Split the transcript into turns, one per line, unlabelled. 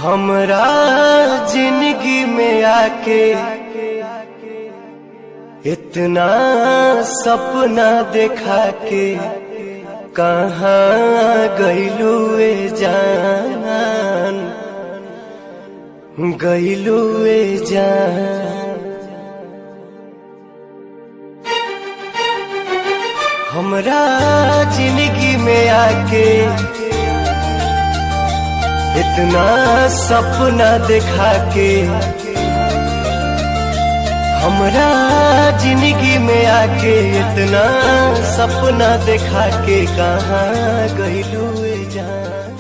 हमरा जिंदगी में आके इतना सपना देखा के कहाँ गइलू ए जान, गइलू ए जान। हमरा जिंदगी में आके इतना सपना देखा के, हमरा जिंदगी में आके इतना सपना देखा के कहाँ गइलू ए जान।